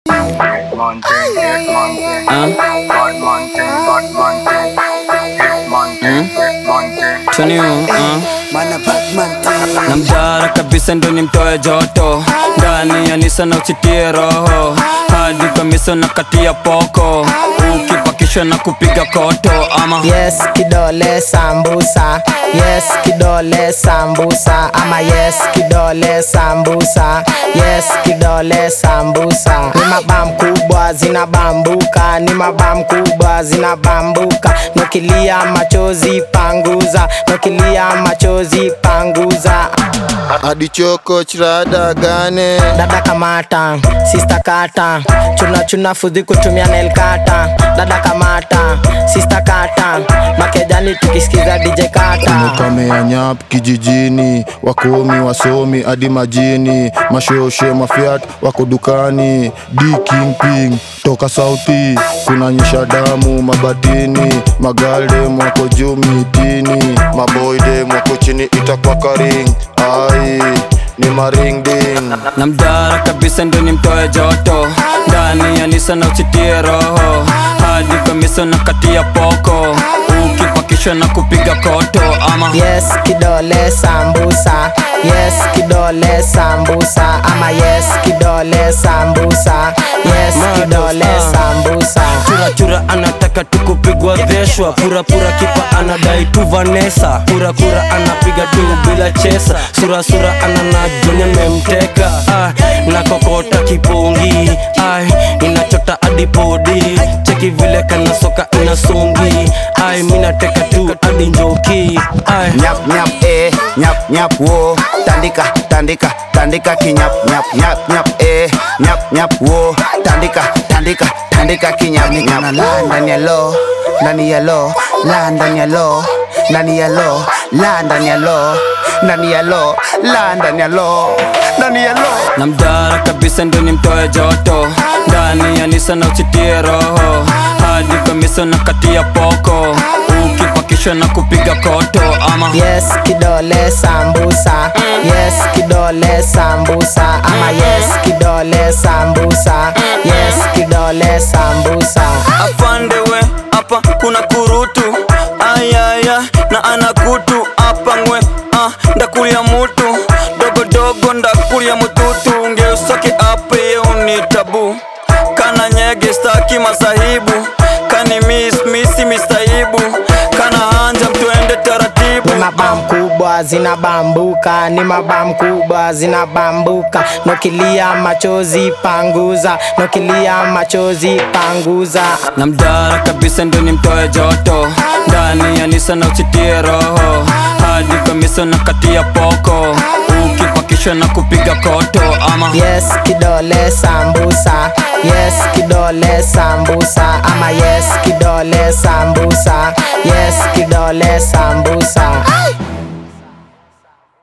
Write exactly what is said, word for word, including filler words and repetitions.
Namdara kabisa ndo nimtoe joto ndani ya Nisa na usitie roho hadi kamisa na katia poko ukipakishwa na kupiga koto ama yes kidole sambusa, yes kidole sambusa, ama yes kidole sambusa, yes kidole sambusa. Ni mabam kubwa zinabambuka, ni mabam kubwa zinabambuka. Nokilia machozi panguza, nokilia machozi panguza. Adi choko chirada gane Dada kamata, sister kata, chuna chuna fudhi kutumia nail kata. Dada kamata, sister kata, makejani tukisikiza D J kata. Mukame ya nyap kijijini, wakomi wasomi adi majini. Mashoshe mafiat wako dukani, D Kingping toka sauti. Kuna nyesha damu mabatini, magalde mwako juu mitini. Maboyde mwako chini itakwa karing, ai ni maring ding. Namdara kabisa ndo nimtoe joto ndani ya Nisa na usitie roho hadi kamisa na katia poko ukipakishwa na kupiga koto ama yes kidole sambusa, yes kidole sambusa, ama yes kidole sambusa, yes kidole sambusa. Chura chura anataka tukupigwa veshwa, pura pura kipa anadai tu Vanessa, pura pura anapiga tu bila chesa, sura sura ananajonya memteka, ah, na kokota kipungi, ai, inachota adipodi, cheki vile kana soka inasungi, ai, minateka tu adi njoki, ai. Nyap nyap eh, nyap nyap wo, tandika tandika tandika kinyap nyap nyap nyap eh, nyap nyap wo, tandika tandika tandika kinyap nyap. La ndani ya lo, ndani ya lo, la ndani ya lo, ndani ya lo, la ndani ya lo, ndani ya lo, la ndani ya lo, ndani ya lo. Namdara kabisa ndo nimtoe joto ndani ya Nisa na usitie roho hadi kamisa na katia poko ukipakishwa na kupiga koto ama yes kidole sambusa, yes kidole sambusa, ama yes kidole sambusa, yes kidole sambusa. afande we hapa kuna kurutu ayaya na anakutu hapa ngwe ah, ndakulia mutu dogo dogo ndakulia mututu ngeusoki ape yeuni tabu kana nyege staki masahibu kani miss misi mistaibu kana hanja mtuende taratibu. Ni mabam kubwa zinabambuka, ni mabam kubwa zinabambuka. Nokilia machozi panguza, nokilia machozi panguza. Namdara kabisa ndo nimtoe joto ndani ya Nisa na usitie roho hadi kamisa na katia poko ukipakishwa na kupiga koto ama yes kidole sambusa, yes kidole sambusa, ama yes kidole sambusa, yes kidole sambusa.